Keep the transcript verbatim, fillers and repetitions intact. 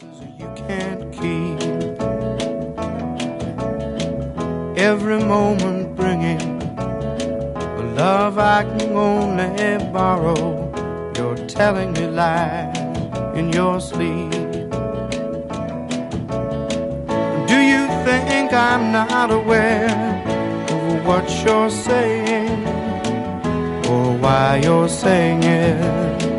You can't keep every moment bringing a love I can only borrow. You're telling me lies in your sleep. Do you think I'm not aware of what you're saying, or why you're saying it?